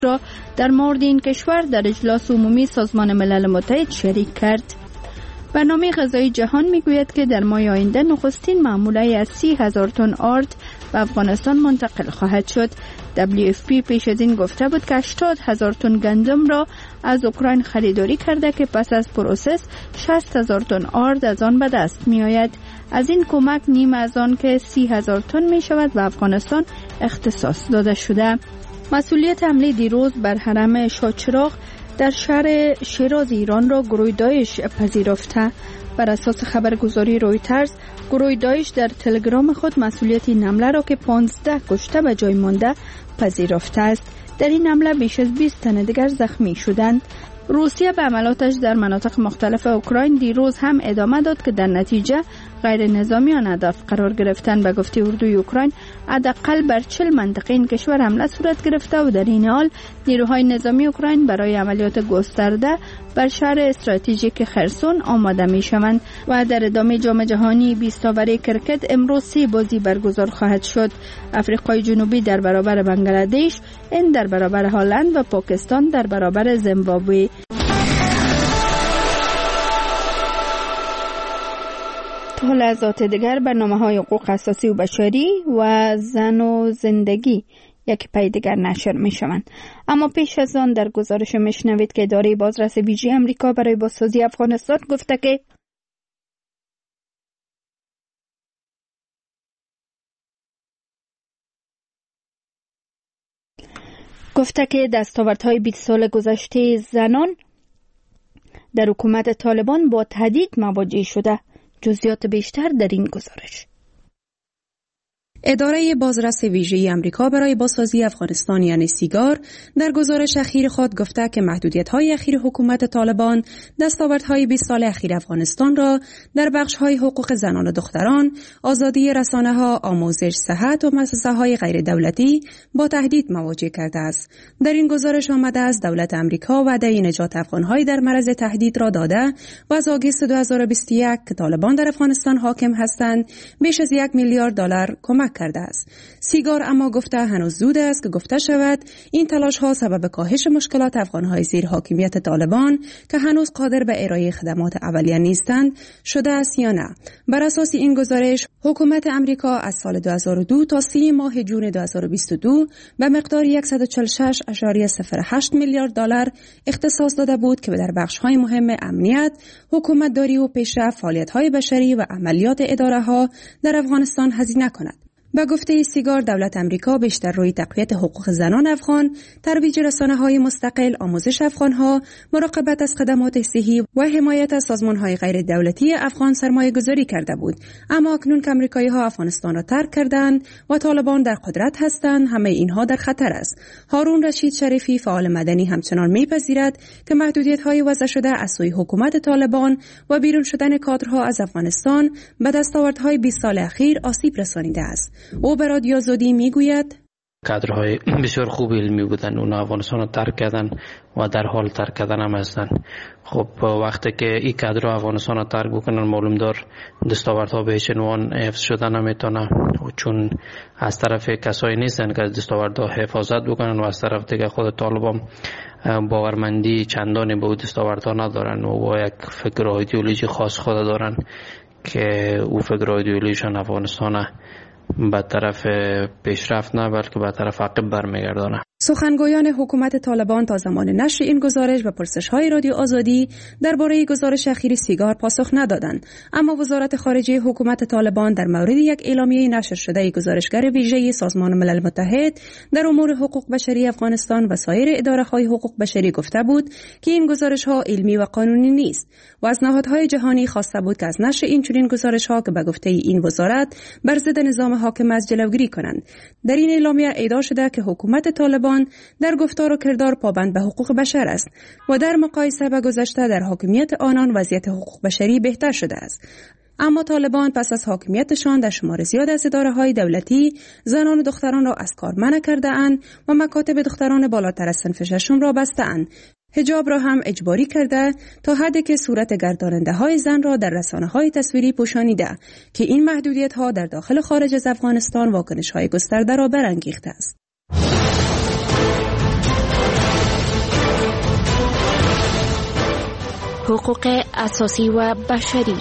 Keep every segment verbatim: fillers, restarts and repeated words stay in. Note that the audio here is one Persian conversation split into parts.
را در مورد این کشور در اجلاس عمومی سازمان ملل متحد شریک کرد. برنامه غذایی جهان میگوید که در ماه آینده نخستین محموله از سی هزار تن آرد به افغانستان منتقل خواهد شد. دبلیو اف پی پیش از این گفته بود که هشتاد هزار تن گندم را از اوکراین خریداری کرده که پس از پروسس شصت هزار تن آرد از آن به دست می آید. از این کمک نیم از آن که سی هزار تن می شود به افغانستان اختصاص داده شده. مسئولیت حمله دیروز بر حرم شاهچراغ در شهر شیراز ایران را گروه داعش پذیرفته. بر اساس خبرگزاری رویترز، گروه داعش در تلگرام خود مسئولیت این حمله را که پانزده کشته به جای مانده پذیرفته است. در این حمله بیش از بیست تن دیگر زخمی شدند. روسیه به عملاتش در مناطق مختلف اوکراین دیروز هم ادامه داد که در نتیجه غیر نظامیان هدف قرار گرفتن. به گفته اردوی اوکراین، حداقل بر چهل منطقه این کشور حمله صورت گرفته و در این حال نیروهای نظامی اوکراین برای عملیات گسترده بر شهر استراتژیک خرسون آماده می شوند. و در ادامه جام جهانی بیست اوور کرکت امروز سه بازی برگزار خواهد شد. آفریقای جنوبی در برابر بنگلادش، هند در برابر هلند و پاکستان در برابر زیمبابوه. تا لحظات دیگر برنامه‌های حقوق اساسی و بشری و زن و زندگی یک پای دیگر نشر می شوند. اما پیش از آن در گزارش میشنوید که اداره بازرس ویژه امریکا برای بازسازی افغانستان گفته که گفته که دستاوردهای بیست سال گذشته زنان در حکومت طالبان با تهدید مواجه شده. جزئیات بیشتر در این گزارش. اداره بازرس ویژه امریکا برای بازسازی افغانستان یعنی سیگار در گزارش اخیر خود گفته که محدودیت‌های اخیر حکومت طالبان دستاوردهای بیست سال اخیر افغانستان را در بخش‌های حقوق زنان و دختران، آزادی رسانه‌ها، آموزش، صحت و مؤسسه‌های غیر دولتی با تهدید مواجه کرده است. در این گزارش آمده است دولت امریکا وعده نجات افغان‌های در معرض تهدید را داده و از آگوست دو هزار و بیست و یک که طالبان در افغانستان حاکم هستند بیش از یک میلیارد دلار کمک کرده است. سیگار اما گفته هنوز زود است که گفته شود این تلاش ها سبب کاهش مشکلات افغان‌های زیر حاکمیت طالبان که هنوز قادر به ارائه خدمات اولیه نیستند شده است یا نه. بر اساس این گزارش حکومت امریکا از سال دو هزار و دو تا سی ماه جون دو هزار و بیست و دو به مقدار صد و چهل و شش ممیز صفر هشت میلیارد دلار اختصاص داده بود که در بخش‌های مهم امنیت، حکومتداری و پیشرفت، فعالیت‌های بشری و عملیات اداره‌ها در افغانستان هزینه کند. با گفته سیگار دولت امریکا بیشتر روی تقویت حقوق زنان افغان، ترویج رسانه‌های مستقل، آموزش افغان‌ها، مراقبت از خدمات صحی و حمایت از سازمان‌های غیر دولتی افغان سرمایه‌گذاری کرده بود. اما اکنون که آمریکایی‌ها افغانستان را ترک کردند و طالبان در قدرت هستند، همه اینها در خطر است. هارون رشید شریفی فعال مدنی همچنان می‌پذیرد که محدودیت‌های وضع شده از سوی حکومت طالبان و بیرون شدن کادرها از افغانستان به دستاوردهای بیست سال اخیر آسیب رسانیده است. او به رادیو آزادی میگوید کادرهای بسیار خوب علمی بودن، اونا افغانستان رو ترک کردن و در حال ترک کردن هم هستن. خب وقتی که این کادرها افغانستان رو ترک بکنن معلوم دار دستاوردها به هیچ عنوان حفظ شدن نمیتونه، چون از طرف کسایی نیستن که از دستاوردها حفاظت بکنن و از طرف دیگه خود طالبان باورمندی چندانی به دستاوردها ندارن و یک فکر و ایدئولوژی خاص خود دارن که او فکر و ایدئولوژیشان افغانستان به طرف پیشرفت نه بلکه به طرف عقب برمیگردانه. سخنگویان حکومت طالبان تا زمان نشر این گزارش و پرسش‌های رادیو آزادی درباره گزارش اخیر سیگار پاسخ ندادند، اما وزارت خارجه حکومت طالبان در مورد یک اعلامیه نشر شده گزارشگر ویژه سازمان ملل متحد در امور حقوق بشری افغانستان و سایر اداره‌های حقوق بشری گفته بود که این گزارش‌ها علمی و قانونی نیست و از نهادهای جهانی خواسته بود که از نشر این چنین گزارش‌ها که به گفته این وزارت بر ضد نظام حاکم است جلوگیری کنند. در این اعلامیه ادعا شده که حکومت طالبان در گفتار و کردار پابند به حقوق بشر است و در مقایسه با گذشته در حاکمیت آنان وضعیت حقوق بشری بهتر شده است. اما طالبان پس از حاکمیتشان در شمار زیاد از اداره‌های دولتی زنان و دختران را از کار منع کرده اند و مکاتب دختران بالاتر از صنف ششم را بسته اند. حجاب را هم اجباری کرده تا حدی که صورت گرداننده های زن را در رسانه های تصویری پوشانیده که این محدودیت ها در داخل و خارج از افغانستان واکنش های گسترده را برانگیخته است. حقوق اساسی و بشری.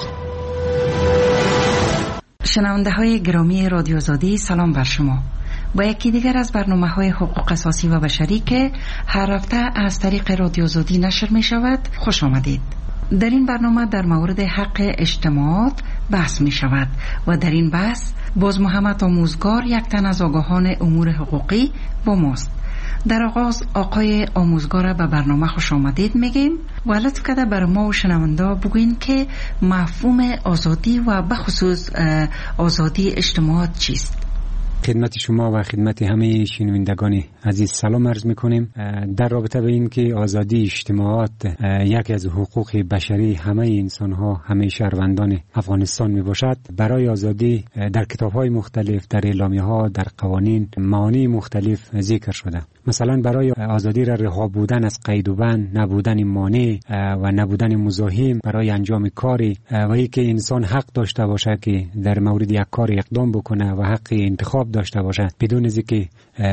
شنونده های گرامی رادیو آزادی، سلام بر شما. با یکی دیگر از برنامه های حقوق اساسی و بشری که هر هفته از طریق رادیو آزادی نشر می شود خوش آمدید. در این برنامه در مورد حق اجتماعات بحث می شود و در این بحث باز محمد آموزگار، یک تن از آگاهان امور حقوقی، با ماست. در آغاز آقای آموزگار به برنامه خوش آمدید میگیم و لطف کرده بر ما و شنونده بگوین که مفهوم آزادی و بخصوص آزادی اجتماعات چیست؟ خدمت شما و خدمت همه شنوندگان عزیز سلام عرض میکنیم. در رابطه به این که آزادی اجتماعات یکی از حقوق بشری همه انسان ها، همه شهروندان افغانستان می باشد، برای آزادی در کتاب های مختلف، در اعلامیه ها، در قوانین معانی مختلف ذکر شده. مثلا برای آزادی را رها بودن از قید و بند، نبودن مانع و نبودن مزاحم برای انجام کاری و اینکه انسان حق داشته باشه که در مورد یک کار اقدام بکنه و حق انتخاب داشته باشه بدون از اینکه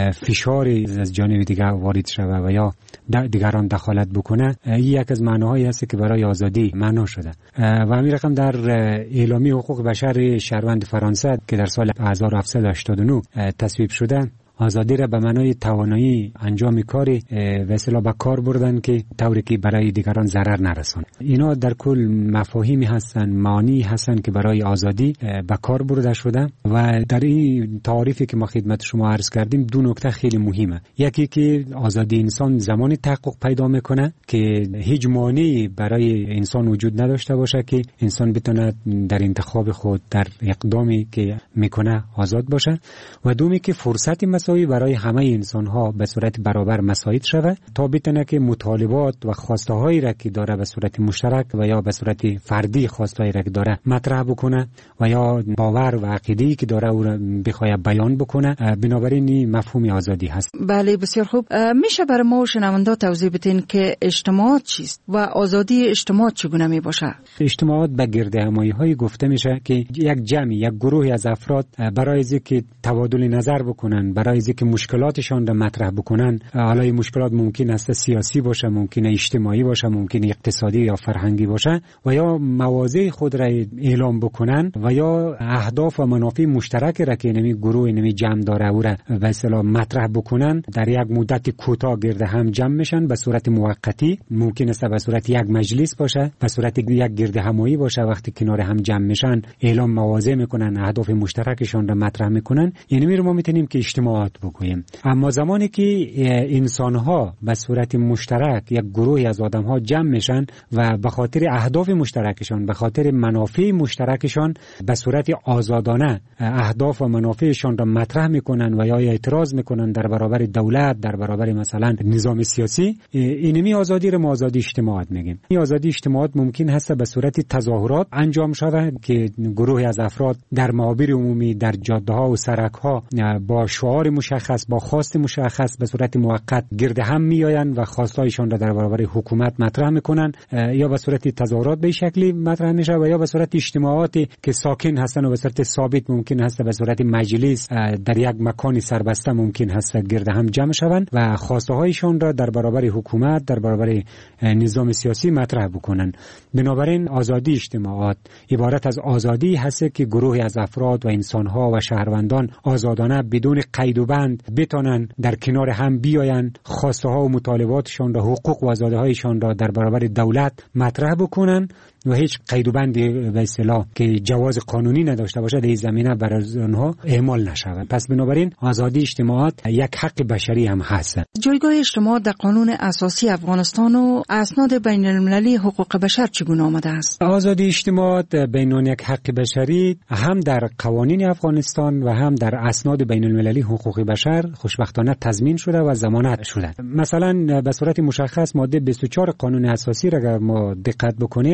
فشاری از جانب دیگر وارد شود و یا دیگران دخالت بکنه. این یک از معناهایی است که برای آزادی معنا شده و همین رقم در اعلامیه حقوق بشر شهروند فرانسه که در سال هزار و هفتصد و هشتاد و نه تصویب شده، آزادی را به معنای توانایی انجام کاری و اصطلاح به کار بردن که طوری که برای دیگران ضرر نرسونه. اینا در کل مفاهیمی هستن، معانی هستن که برای آزادی به کار برده شده و در این تعریفی که ما خدمت شما عرض کردیم دو نکته خیلی مهمه. یکی که آزادی انسان زمانی تحقق پیدا میکنه که هیچ مانعی برای انسان وجود نداشته باشه که انسان بتونه در انتخاب خود، در اقدامی که میکنه آزاد باشه، و دومی که فرصتی برای همه انسان ها به صورت برابر مساعد شود تا بتونه که مطالبات و خواسته هایی را که داره به صورت مشترک و یا به صورت فردی خواسته هایی را که داره مطرح بکنه و یا باور و عقیده‌ای که داره او را بخواد بیان بکنه. بنابراین این مفهوم آزادی هست. بله، بسیار خوب. میشه برای ما و شنونده توضیح بدین که اجتماعات چیست و آزادی اجتماعات چگونه می باشه؟ اجتماعات به گرد همایی های گفته میشه که یک جمعی، یک گروهی از افراد برای اینکه تبادل نظر بکنن، برای که مشکلاتشان را مطرح بکنن، حالا این مشکلات ممکن است سیاسی باشه، ممکن اجتماعی باشه، ممکن اقتصادی یا فرهنگی باشه، و یا مواضع خود را اعلام بکنن و یا اهداف و منافع مشترک را که نمی گروه نمی جمع داره او را به اصطلاح مطرح بکنن، در یک مدت کوتاه گرد هم جمع میشن به صورت موقتی. ممکن است به صورت یک مجلس باشه، به صورت یک گرد همایی باشه. وقتی کنار هم جمع میشن اعلام مواضع میکنن، اهداف مشترکشان را مطرح میکنن. یعنی می ما میتونیم که اجتماعات بگوییم. اما زمانی که انسان‌ها به صورت مشترک، یک گروهی از آدم‌ها جمع میشن و به خاطر اهداف مشترکشان، به خاطر منافع مشترکشان به صورت آزادانه اهداف و منافعشان را مطرح میکنن و یا اعتراض میکنن در برابر دولت، در برابر مثلا نظام سیاسی، اینمی آزادی را ما آزادی اجتماعات میگیم. این آزادی اجتماعات ممکن هست به صورت تظاهرات انجام شود که گروهی از افراد در معابر عمومی، در جاده‌ها و سرک‌ها با شعار مشخص، با خواست مشخص به صورت موقت گرد هم میآیند و خواستایشان را در برابر حکومت مطرح میکنن، یا به صورت تظاهرات به شکلی مطرح میشه و یا به صورت اجتماعاتی که ساکن هستن و به صورت ثابت ممکن هست به صورت مجلس در یک مکانی سربسته ممکن هست گرد هم جمع شوند و خواسته هایشان را در برابر حکومت، در برابر نظام سیاسی مطرح بکنن. بنابراین آزادی اجتماعات عبارت از آزادی هست که گروهی از افراد و انسان‌ها و شهروندان آزادانه بدون قید و بند بتونن در کنار هم بیاین، خواسته ها و مطالباتشان را، حقوق و آزادی هایشان را در برابر دولت مطرح بکنن و هیچ قید و بندی به اصطلاح که جواز قانونی نداشته باشه در این زمینه برای آنها اعمال نشود. پس بنابراین آزادی اجتماعات یک حق بشری هم هست. جایگاه اجتماع در قانون اساسی افغانستان و اسناد بین المللی حقوق بشر چگونه آمده است؟ آزادی اجتماعات بین یک حق بشری هم در قوانین افغانستان و هم در اسناد بین المللی حقوق بشر خوشبختانه تضمین شده و ضمانت شده. مثلا به صورت مشخص ماده بیست و چهار قانون اساسی را اگر ما دقت بکنیم،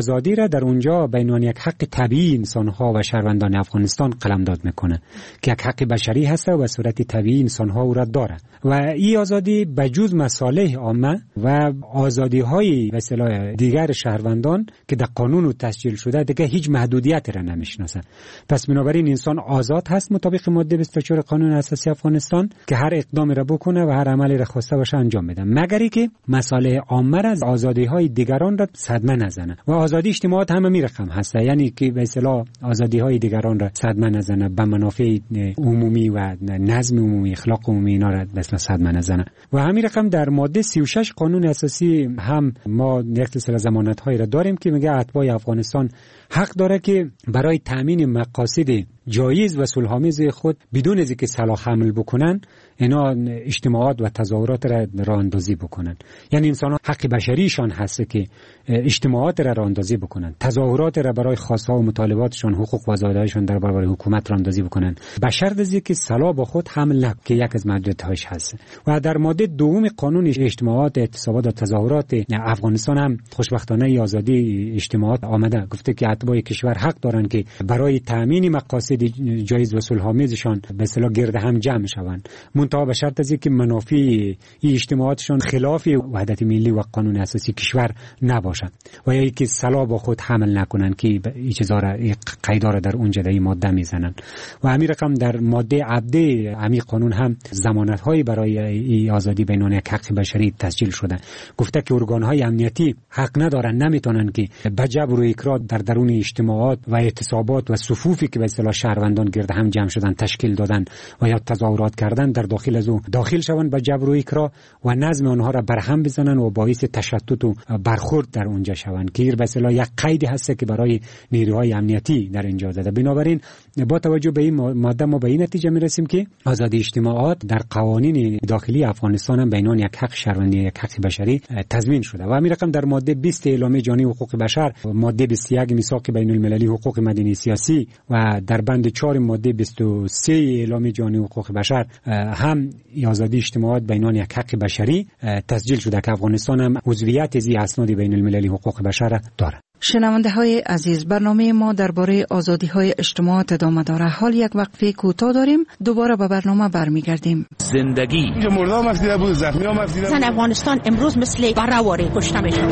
آزادی را در اونجا به عنوان یک حق طبیعی انسان‌ها و شهروندان افغانستان قلمداد میکنه که یک حق بشری هست و به صورت طبیعی انسان‌ها او را داره و این آزادی به جز مصالح عامه و آزادی‌های به اصطلاح دیگر شهروندان که در قانون تسجیل شده دیگه هیچ محدودیتی را نمیشناسه. پس بنابراین انسان آزاد هست مطابق ماده بیست و چهار قانون اساسی افغانستان که هر اقدامی را بکنه و هر عملی را خواسته باشه انجام بده، مگر اینکه مصالح عامه را آزادی‌های دیگران را صدمه نزنه. و آزادی اجتماعات هم می رقم هست، یعنی که به اصطلاح آزادی‌های دیگران را صدمه نزنه، به منافع عمومی و نظم عمومی، اخلاق عمومی اینا را به اصطلاح صدمه نزنه. و همین رقم در ماده سی و شش قانون اساسی هم ما یک سلسله ضمانت‌هایی را داریم که میگه اتباع افغانستان حق داره که برای تامین مقاصد جایز و صلح‌آمیز خود بدون از اینکه سلاح حمل بکنن اینا اجتماعات و تظاهرات را راه اندازی بکنن. یعنی انسان ها حق بشریشان هست که اجتماعات را راه اندازی بکنن، تظاهرات را برای خواست‌ها و مطالباتشان، حقوق و آزادی‌هایشان در برابر حکومت راه اندازی بکنن، به شرط از اینکه سلاح با خود حمل نکنند که یک از محدودیت‌هاش هست. و در ماده دوم قانون اجتماعات، اعتصابات و تظاهرات افغانستان هم خوشبختانه آزادی اجتماعات آمده، گفته که اتباع کشور حق دارند که برای تامین مقاصد جایز و صلح‌آمیزشان به اصطلاح گرد هم جمع شوند، منتها به شرط از اینکه منافع این اجتماعاتشان خلاف وحدت ملی و قانون اساسی کشور نباشد و یا اینکه سلاح با خود حمل نکنند که این چیزا را قیدا را در اونجا در این ماده میزنن. و همین رقم در ماده عبده همین قانون هم ضمانت‌هایی برای این آزادی بین‌المللی حق بشری تسجیل شده، گفته که ارگان‌های امنیتی حق ندارن، نمیتونن که به جبر و اکراه در درون اجتماعات و اعتصابات و صفوفی که به اصطلاح شهروندان گرد هم جمع شدن تشکیل دادن و یا تظاهرات کردن در داخل از او داخل شوند به جبر و اکراه و نظم آنها را برهم بزنن و باعث تشتت و برخورد در اونجا شوند که به اصطلاح یک قیدی هست که برای نیروهای امنیتی در اینجا زده. بنابراین با توجه به این ماده ما به این نتیجه میرسیم که آزادی اجتماعات در قوانین داخلی افغانستان هم بینان یک حق شهروندی، یک حق بشری تضمین شده. و همین رقم در ماده بیست اعلامیه جهانی حقوق بشر، ماده بیست و یک میثاق بین المللی حقوق مدنی سیاسی و در بند چهار ماده بیست و سه اعلامیه جهانی حقوق بشر هم آزادی اجتماعات بینان یک حق بشری تسجیل شده که افغانستان هم عضویت از اسناد بین المللی حقوق بشر دارد. شنونده های عزیز، برنامه ما درباره آزادی های اجتماعات ادامه داره. حال یک وقفه کوتاه داریم، دوباره به برنامه برمیگردیم. زندگی مردم مسیده بود، زخمی ها مسیده بود. زن افغانستان امروز مثل برهواره کشته میشن.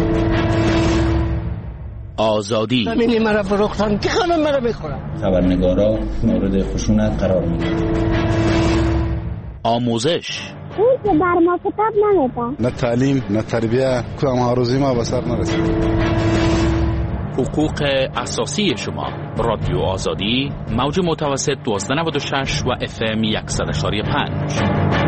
آزادی همینی مرا فروختن که خانم مرا بخورم. خبرنگارا مورد خشونت قرار میگیرن. آموزش اون که بر ما کتاب نمیده، نه تعلیم نه تربیه، کام هاروزی ما به سر نرسید. حقوق اساسی شما. رادیو آزادی، موج متوسط دوازده نود و شش و اف ام صد و شش و پنج.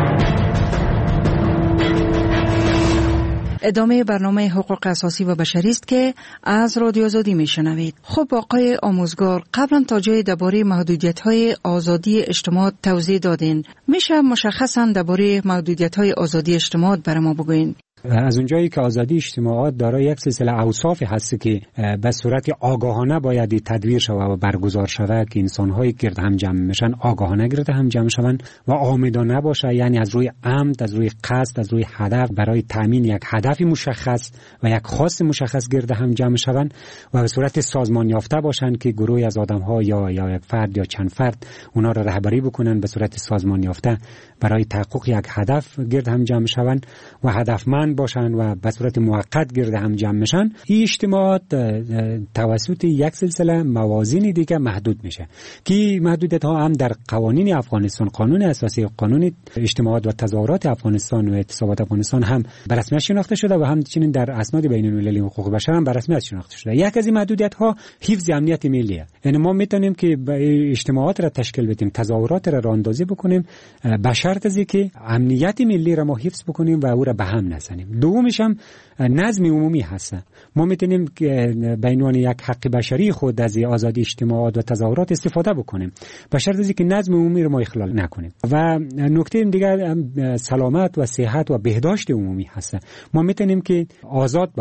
ادامه برنامه حقوق اساسی و بشری است که از رادیو آزادی میشنوید. خب آقای آموزگار، قبلا تا جای درباره محدودیت‌های آزادی اجتماع توضیح دادین، میشه مشخصاً درباره محدودیت‌های آزادی اجتماع برای ما بگوین؟ از اونجایی که آزادی اجتماعات دارای یک سلسله اوصاف هست که به صورت آگاهانه باید تدبیر شود و برگزار شود که انسان‌های گرد هم جمع میشن آگاهانه گرد هم جمع شوند و آمدانه باشه، یعنی از روی عمد، از روی قصد، از روی هدف برای تامین یک هدف مشخص و یک خواست مشخص گرد هم جمع شوند و به صورت سازمان یافته باشند که گروهی از آدم‌ها یا یا یک فرد یا چند فرد اونا را رهبری بکنن به صورت سازمان یافته برای تحقق یک هدف گرد هم جمع شوند و هدفمند باشن و به صورت موقت گرد هم جمع میشن. این اجتماعات توسط یک سلسله موازین دیگه محدود میشه که محدودیت ها هم در قوانین افغانستان، قانون اساسی، قانون اجتماعات و تظاهرات افغانستان و اعتصابات افغانستان هم به رسمیت شناخته شده و همچنین در اسناد بین المللی حقوق بشر هم به رسمیت شناخته شده. یک از این محدودیت ها حفظ امنیت ملیه، یعنی ما میتونیم که اجتماعات را تشکیل بدیم، تظاهرات را راه اندازی بکنیم به شرط از اینکه امنیت ملی را ما حفظ بکنیم و او را به هم نزنیم. دومش هم نظم عمومی هست. ما میتونیم که به عنوان یک حق بشری خود از آزادی اجتماعات و تظاهرات استفاده بکنیم به شرط از اینکه نظم عمومی رو ما اخلال نکنیم. و نکته دیگر سلامت و صحت و بهداشت عمومی هست. ما میتونیم که آزاد باشیم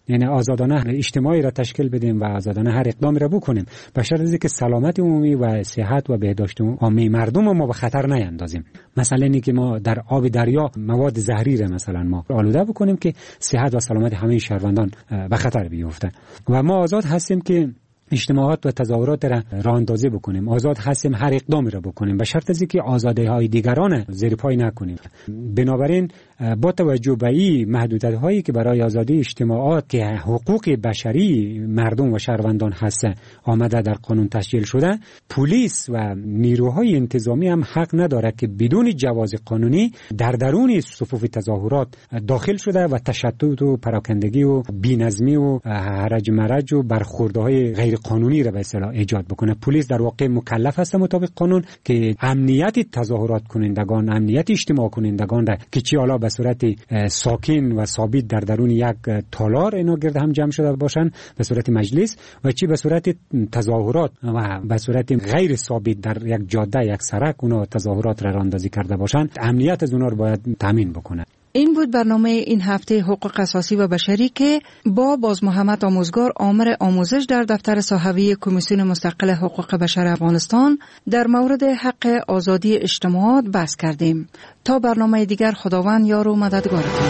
یعنی آزادانه اجتماعی را تشکیل بدیم و آزادانه هر اقدامی را بکنیم به شرط اینکه سلامت عمومی و صحت و بهداشت عامه مردم ما به خطر نیندازیم. مثلا اینکه ما در آب دریا مواد زهری را مثلا ما آلوده بکنیم که صحت و سلامت همه شهروندان به خطر بیفته. و ما آزاد هستیم که اجتماعات و تظاهرات را راه اندازی بکنیم، آزاد هستیم هر اقدامی را بکنیم به شرط از اینکه آزادی‌های دیگران زیر پای نکنیم. بنابراین با توجه به این محدودیت‌هایی که برای آزادی اجتماعات که حقوق بشری مردم و شهروندان هست آمده در قانون تسجیل شده، پلیس و نیروهای انتظامی هم حق نداره که بدون جواز قانونی در درون صفوف تظاهرات داخل شده و تشتت و پراکندگی و بی‌نظمی و هرج مرج و برخوردهای غیر قانونی را به اصطلاح ایجاد بکنه. پلیس در واقع مکلف است مطابق قانون که امنیت تظاهرات کنندگان، امنیت اجتماع کنندگان را که چی حالا به صورت ساکن و ثابت در درون یک تالار اینا گرد هم جمع شده باشن به صورت مجلس و چی به صورت تظاهرات و به صورت غیر ثابت در یک جاده یک سرک اونا تظاهرات را راندازی کرده باشن، امنیت از اونا رو باید تامین بکنه. این بود برنامه این هفته حقوق اساسی و بشری که با باز محمد آموزگار آمر آموزش در دفتر صحوی کمیسیون مستقل حقوق بشر افغانستان در مورد حق آزادی اجتماعات بحث کردیم. تا برنامه دیگر خداوند یار و مددگارتون.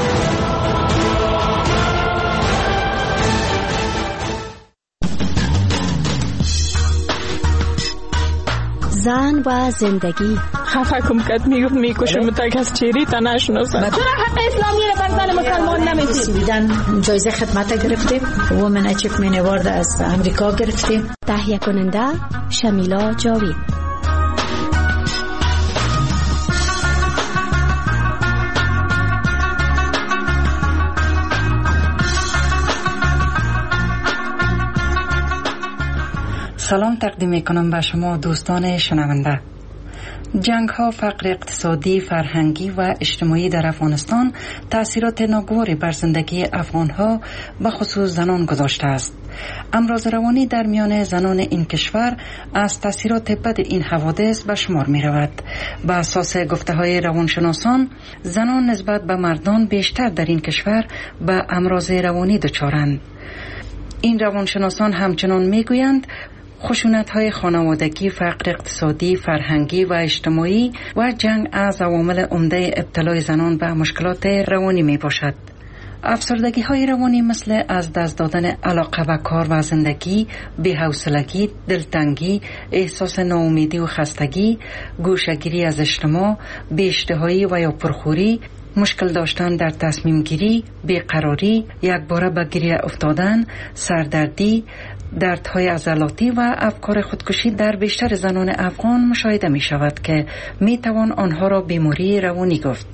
زن و زندگی. خفه کم کد میگفت میکشم تا کس چیری تا نشناسم. چرا حق اسلامی رو بر زن مسلمان نمیدید؟ سویدن جایزه خدمت گرفتیم، وومن اچیومنت اوارد از امریکا گرفتیم. تهیه کننده شمیلا جاوید. سلام تقدیم میکنم به شما دوستان شنونده. جنگ ها، فقر اقتصادی، فرهنگی و اجتماعی در افغانستان تأثیرات ناگواری بر زندگی افغان ها به خصوص زنان گذاشته است. امراض روانی در میان زنان این کشور از تأثیرات بد این حوادث به شمار می رود. به اساس گفته های روانشناسان، زنان نسبت به مردان بیشتر در این کشور به امراض روانی دچارند. این روانشناسان همچنان می گویند خشونت‌های خانوادگی، فقر اقتصادی، فرهنگی و اجتماعی و جنگ از عوامل عمده ابتلای زنان به مشکلات روانی می باشد. افسردگی‌های روانی مثل از دست دادن علاقه به کار و زندگی، بی‌حوصلگی، دلتنگی، احساس ناامیدی و خستگی، گوشه‌گیری از اجتماع، بی‌اشتهایی و یا پرخوری، مشکل داشتن در تصمیم گیری، بیقراری، یک باره به گریه افتادن، سردردی، دردهای عضلاتی و افکار خودکشی در بیشتر زنان افغان مشاهده می شود که می توان آنها را بیماری روانی گفت.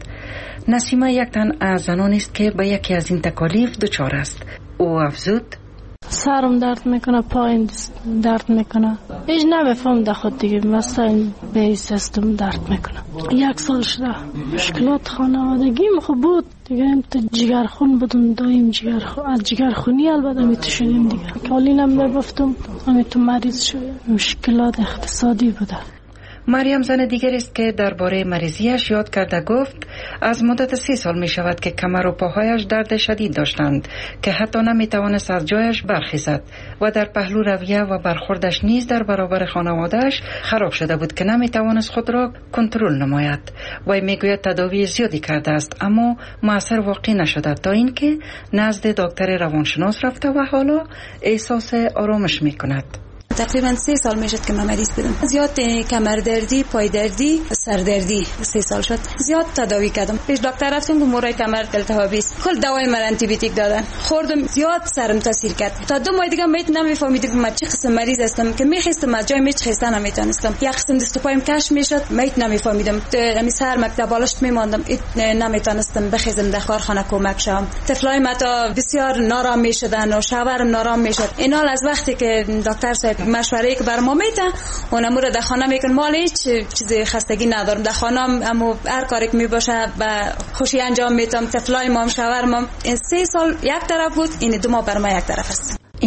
نسیمه یک تن از زنانی است که به یکی از این تکالیف دچار است. او افزود: سرم درد میکنه، پایم درد میکنه، هیچ نمیفهم در خود دیگه، مثلا به سیستم درد میکنه. یک سال شده مشکلات خانوادگی مخو بود دیگه، تو جگرخون بودم، دایم جگرخون از جگرخونی البته می تو شدیم دیگه، کالی نمیرفتم، همین تو مریض شدیم. مشکلات اقتصادی بوده. مریم زن دیگر است که درباره مریضیش یاد کرده گفت از مدت سی سال می شود که کمر و پاهایش درد شدید داشتند که حتی نمی توانست از جایش برخیزد و در پهلو رویه و برخوردش نیز در برابر خانوادهش خراب شده بود که نمی توانست خود را کنترل نماید. و می گوید تداوی زیادی کرده است اما موثر واقع نشده تا اینکه نزد دکتر روانشناس رفته و حالا احساس آرامش می کند. تقریبا سه سال میشد که من مریض بودم. زیاد کمر دردی، پای دردی، سر دردی سه سال شد. زیاد تداوی کردم. پیش دکتر رفتم که مورای کمر التهابی است. کل دوای من آنتی بیوتیک دادن. خوردم، زیاد سرم تاثیر کرد. تا دو ماه دیگه میت نمیفهمیدم که من چه قسم مریض هستم که میخواستم از جای میچ خستن نمیتونستم. یک قسم دست و پایم کش میشد، میت نمیفهمیدم. همین سر مکتب بالشت میماندم، نمیتونستم بخیزم در کارخانه کمک شم. طفلای ما تا بسیار نارام میشدن و شوهرم نارام میشد. اینا از وقتی که دکتر صاحب مشوره‌ای که بر ما میده اونم رو در خانه میگن مال هیچ چیزی خستگی ندارم، در خانه‌ام اما هر کاری که میباشه با خوشی انجام میدم. طفلای ما هم شوهرم این سه سال یک طرف بود، این دو ماه بر ما یک طرف است. این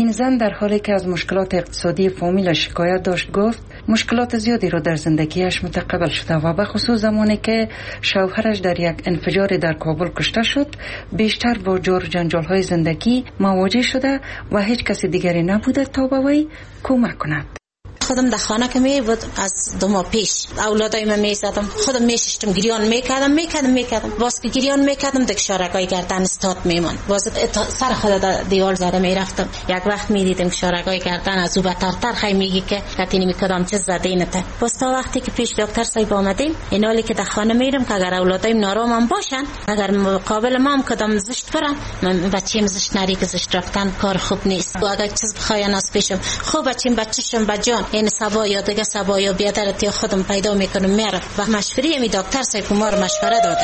این زن در حالی که از مشکلات اقتصادی فامیلش شکایت داشت گفت مشکلات زیادی رو در زندگیش متقبل شده و به خصوص زمانی که شوهرش در یک انفجار در کابل کشته شد بیشتر با جور جنجال های زندگی مواجه شده و هیچ کسی دیگری نبوده تا به وی کمک کند. خودم در خانه که می بود از دو ماه پیش اولادای من می زدم، خودم می ششتم گریان میکردم میکردم میکردم باز که گریان میکردم دک شارگای گردن استاد میمون، باز سر خود دیوار زده میرفتم. یک وقت میدیدم شارگای گردن از او بترتر خی میگی که کتینی میکردم چه زده اینته. باز تا وقتی که پیش دکتر صاحب آمدیم اینالی که در خانه میرم که اگر اولادایم نارام باشن، اگر مقابل ما هم کدام زشت برن، من بچیم زشت نری که زشت رفتن کار خوب نیست. و اگر چیز بخواین از پیشم خوب بچیم بچشم بجان این سبا یا دیگه سبا یا بیادرت یا خودم پیدا میکنم میرم و مشوره می دکتر صاحب ما رو مشوره داده.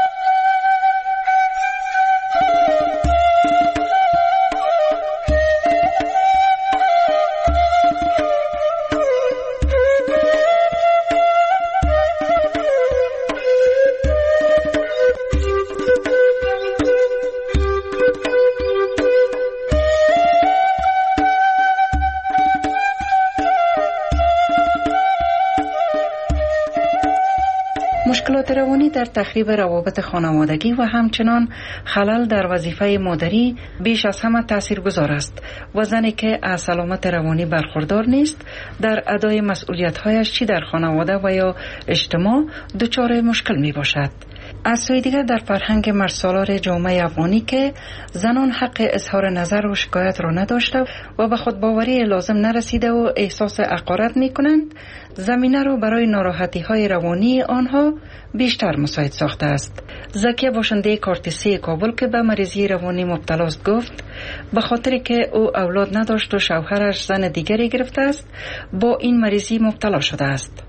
مشکلات روانی در تخریب روابط خانوادگی و همچنان خلل در وظیفه مادری بیش از همه تاثیرگذار است و زنی که از سلامت روانی برخوردار نیست در ادای مسئولیت‌هایش چی در خانواده و یا اجتماع دچار مشکل می باشد. از سوی دیگر در فرهنگ مرسالار جامعه افغانی که زنان حق اظهار نظر و شکایت را نداشته و به خودباوری لازم نرسیده و احساس حقارت می کنند، زمینه را برای ناراحتی های روانی آنها بیشتر مساعد ساخته است. زکیه باشنده کارتسی کابل که به مریضی روانی مبتلا است گفت به خاطر که او اولاد نداشت و شوهرش زن دیگری گرفته است با این مریضی مبتلا شده است.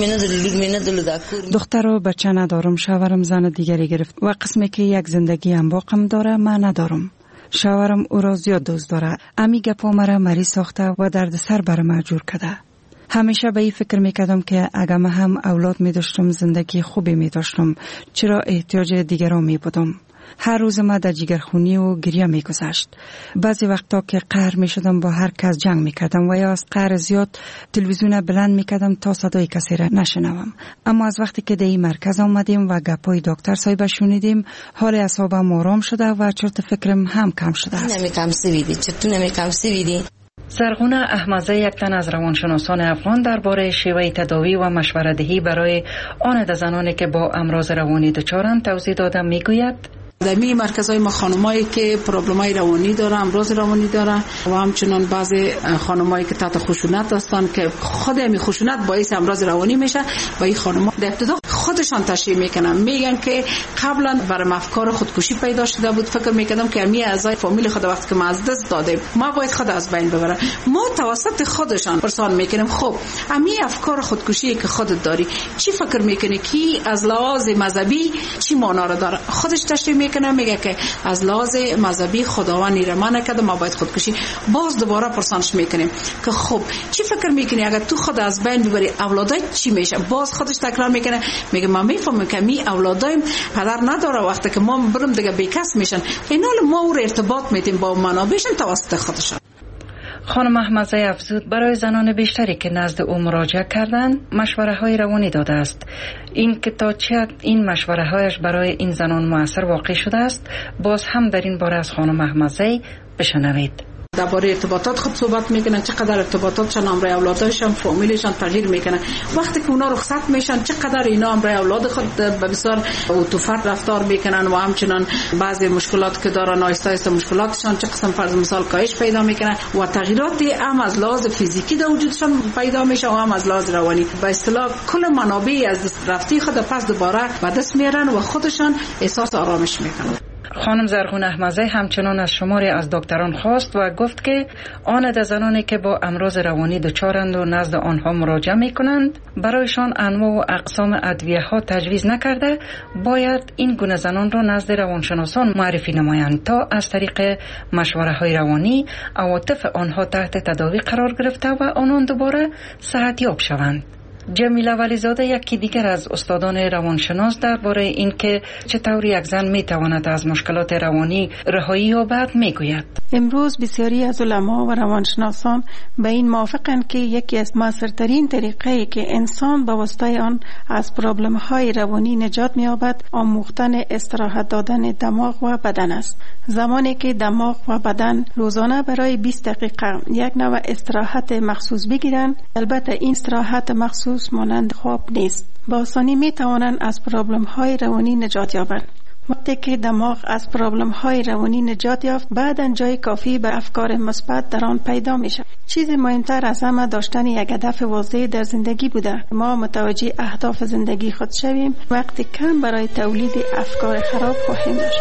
دختر و بچه ندارم، شوهرم زن دیگری گرفت و قسمی که یک زندگی هم باقم داره من ندارم. شوهرم او را زیاد دوست داره. امی گپا مرا مریض ساخته و درد سر بر ما جور کرده. همیشه به این فکر میکردم که اگر من هم اولاد می داشتم زندگی خوبی می داشتم، چرا احتیاج دیگران می بودم. هر روز ما در جگرخونی و گریه می گذشت. بعضی وقتا که قهر می شدم با هر کس جنگ می کردم و یا از قهر زیاد تلویزیون بلند می کردم تا صدای کسی را نشنوم. اما از وقتی که در این مرکز آمدیم و گپای دکتر صاحب شنیدیم حال اعصابم آرام شده و چرت فکرم هم کم شده است. نمی کم سویدی چطور نمی کم سویدی زرغونه احمدزه یک تن از روانشناسان افغان درباره شیوه تداوی و مشوره‌دهی برای آن زنانی که با امراض روانی دچارند توضیح داده میگوید در می مرکزهای ما خانمایی که پروبلمای روانی دارن، امراض روانی دارن و همچنان بعضی خانمایی که تحت خشونت هستن که خود همین خشونت باعث امراض روانی میشه و این خانم‌ها در ابتدا خودشان تشریح میکنن، میگن که قبلا برام افکار خودکشی پیدا شده بود، فکر میکردم که همین اعضای فامیل خود وقتی که ما از دست دادیم ما باید خود از بین ببرم. ما توسط خودشان پرسان میکنیم خب همین افکار خودکشی که خودت داری چی فکر میکنی که از لحاظ مذهبی چی معنا رو داره؟ خودش تشریح میکنه، میگه که از لحاظ مذهبی خداوند ایرمان نکرده ما باید خودکشی. باز دوباره پرسانش میکنیم که خب چی فکر میکنی اگر تو خود از بین ببری اولادت چی میشه؟ باز خودش تکرار میکنه، میگه ما میفهمم که می اولادایم پدر نداره، وقتی که ما برم دیگه بیکس میشن اینال ما او ارتباط میدیم با منابعشون توسط خودشان. خانم احمدزه افزود برای زنان بیشتری که نزد او مراجعه کردند مشوره های روانی داده است. این که تا چه حد این مشوره هایش برای این زنان مؤثر واقع شده است باز هم در این باره از خانم احمدزه بشنوید. درباره ارتباطات خود صحبت میکنن، چقدر ارتباطاتشان امرای اولادشان فامیلشان تغییر میکنه. وقتی که اونا رخصت میشن چقدر اینا امرای اولاد خود به بسیار اتوفات رفتار میکنن و همچنان بعضی مشکلات که دارن آیسته آیسته مشکلاتشان چه قسم فرض مثال کاهش پیدا میکنه و تغییرات هم از لحاظ فیزیکی در وجودشان پیدا میشه و هم از لحاظ روانی. به اصطلاح کل منابع از دست رفتی خود پس دوباره به دست میارن و خودشان احساس آرامش میکنن. خانم زرغون احمدزه همچنان از شماری از دکتران خواست و گفت که آن ده زنانی که با امراض روانی دچارند و نزد آنها مراجعه می کنند برایشان انواع و اقسام ادویه ها تجویز نکرده باید این گونه زنان را نزد روانشناسان معرفی نمایند تا از طریق مشوره های روانی عواطف آنها تحت تداوی قرار گرفته و آنان دوباره صحتیاب شوند. جمیله ولیزاده یکی دیگر از استادان روانشناس درباره اینکه چطور یک زن میتواند از مشکلات روانی رهایی یابد میگوید. امروز بسیاری از علما و روانشناسان به این موافقند که یکی از موثرترین طریقه‌ای که انسان با واسطه آن از پرابلم‌های روانی نجات می‌یابد آموختن استراحت دادن دماغ و بدن است. زمانی که دماغ و بدن روزانه برای بیست دقیقه یک نوع استراحت مخصوص بگیرند، البته این استراحت مخصوص مانند خواب نیست، با آسانی می‌توانند از پرابلم‌های روانی نجات یابند. وقتی که دماغ از پرابلم های روانی نجات یافت، بعداً جای کافی به افکار مثبت در آن پیدا می شود. چیز مهمتر از همه داشتن یک هدف واضح در زندگی بوده. ما متوجه اهداف زندگی خود شویم، وقتی کم برای تولید افکار خراب خواهیم داشت.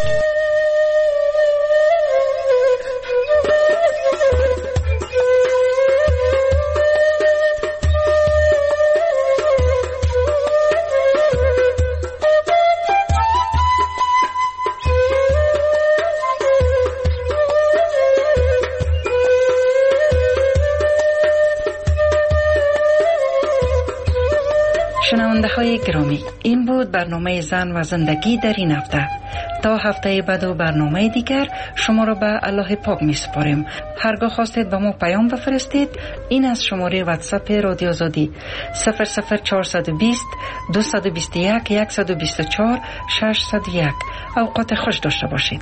شنونده های گرامی، این بود برنامه زن و زندگی در این هفته. تا هفته بعد و برنامه دیگر شما را به الله پاک می سپاریم. هرگاه خواستید به ما پیام بفرستید، این از شماره واتساپ رادیو آزادی صفر صفر چهارصد و بیست دویست و بیست و یک صد و بیست و چهار ششصد و یک. اوقات خوش داشته باشید.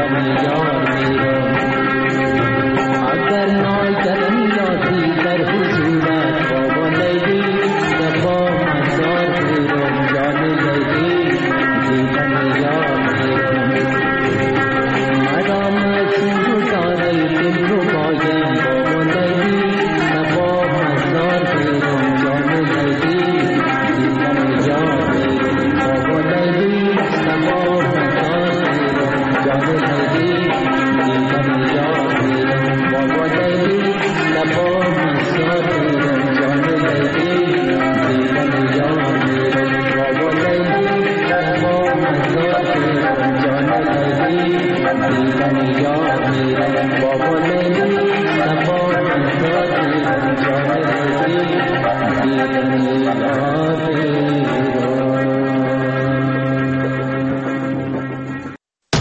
Thank you.